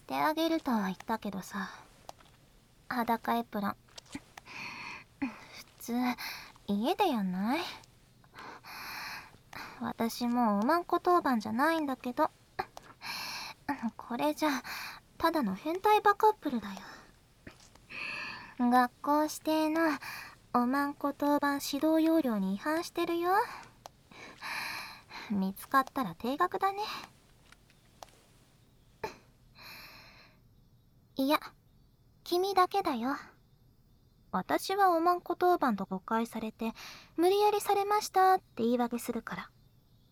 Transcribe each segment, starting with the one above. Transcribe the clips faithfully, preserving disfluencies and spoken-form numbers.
てあげるとは言ったけどさ、裸エプロン普通家でやんない？私もうおまんこ当番じゃないんだけど、これじゃただの変態バカップルだよ。学校指定のおまんこ当番指導要領に違反してるよ。見つかったら停学だね。いや、君だけだよ。私はおまんこ当番と誤解されて無理やりされましたって言い訳するから。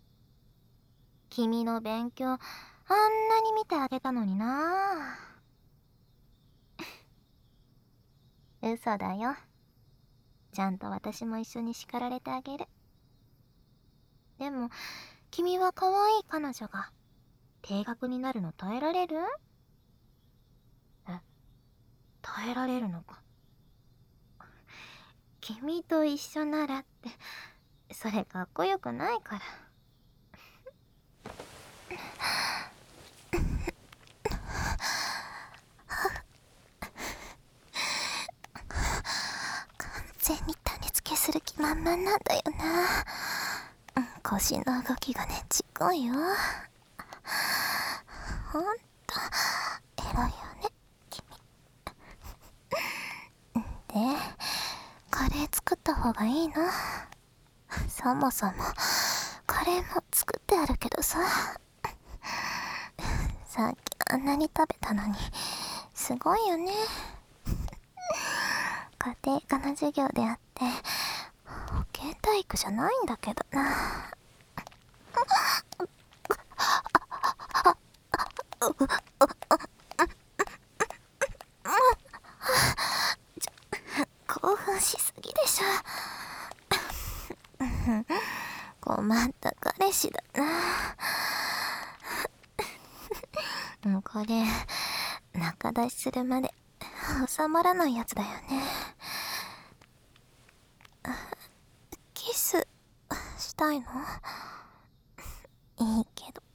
君の勉強あんなに見てあげたのにな。嘘だよ。ちゃんと私も一緒に叱られてあげる。でも君は可愛い彼女が停学になるの耐えられる？え、耐えられるのか。君と一緒ならってそれかっこよくないから。完全に種付けする気満々なんだよな。腰の動きがねちっこいよ。ほんとエロいよね君。でカレー作った方がいいの？そもそもカレーも作ってあるけどさ。さっきあんなに食べたのにすごいよね。家庭科の授業であって保健体育じゃないんだけどな。興奮しすぎでしょ。困った彼氏だな。これ仲出しするまで収まらないやつだよね。キスしたいの？いいけど。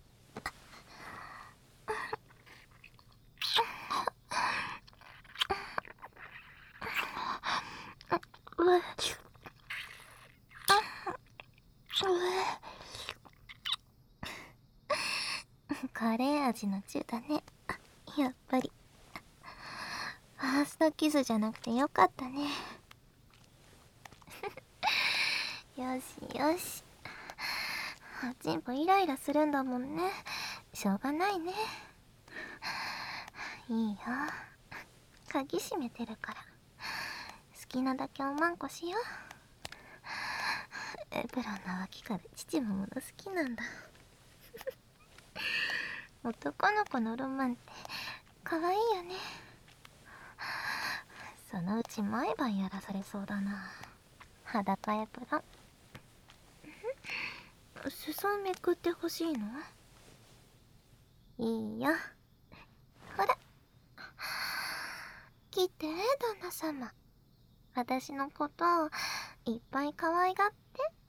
カレー味のチューだね。やっぱりファーストキスじゃなくてよかったね。よしよし。おちんぽイライラするんだもんね。しょうがないね。いいよ、鍵閉めてるから好きなだけおまんこしよう。エプロンの脇から父ももの好きなんだ。男の子のロマンって可愛いよね。そのうち毎晩やらされそうだな、裸エプロン。裾めくってほしいの？いいよ、ほら来て旦那様。私のことをいっぱい可愛がって。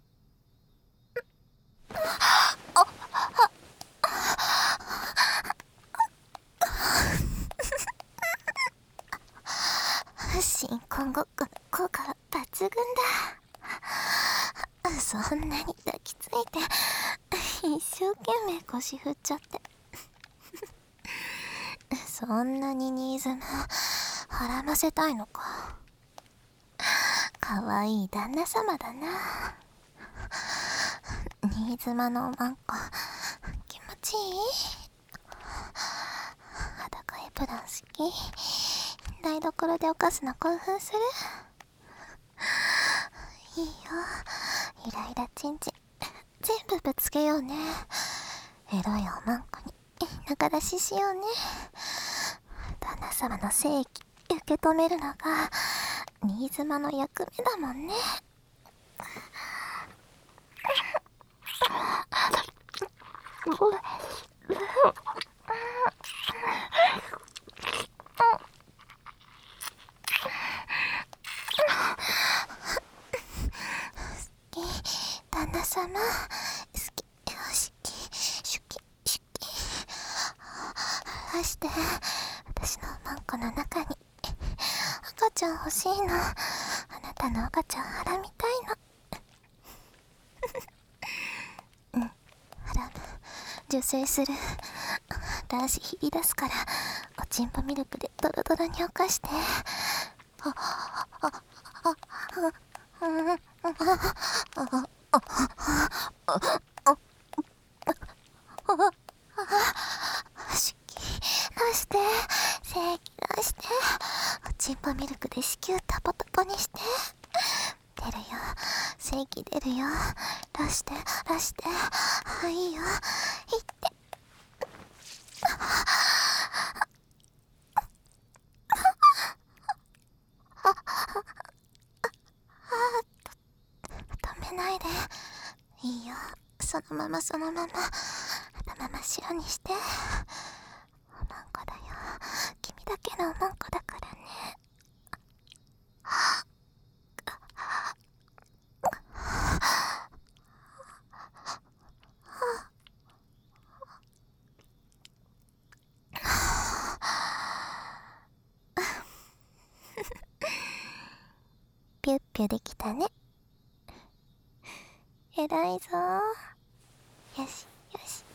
新婚ごっこの効果は抜群だ。そんなに抱きついて一生懸命腰振っちゃってそんなに新妻はらませたいのか。かわいい旦那様だな。新妻のおまんこ気持ちいい？裸エプロン好き？台所でおかすの興奮する？いいよ、イライラチンチン全部ぶつけようね。エロいおまんこに仲出ししようね。旦那様の正義受け止めるのが新妻の役目だもんね。旦那様好き、よしき、シュキシュキ離して。 私のマンコの中に赤ちゃん欲しいの。あなたの赤ちゃんはらみたいの。うん、はらむ。受精する。男子ひり出すから、おちんぽミルクでドロドロに犯して。あ、あ、あ、あ、あ、うん、あ、あ、あ、あ、子宮出して、精液出して、おちんぽミルクで子宮タポタポにして。出るよ、精液出るよ。出して出して、あ、いいよ、いって。止めないで。いいよ、そのままそのまま、頭真っ白にして。おまんこだよ、君だけのおまんこだからね。ピュッピュできたね。えらいぞー。よしよし。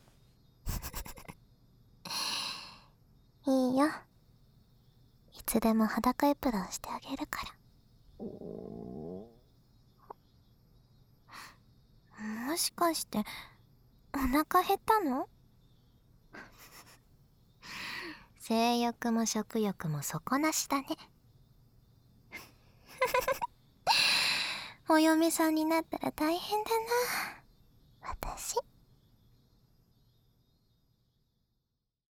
いいよ、いつでも裸エプロンしてあげるから。もしかしてお腹減ったの？性欲も食欲も底なしだね。お嫁さんになったら大変だな、私。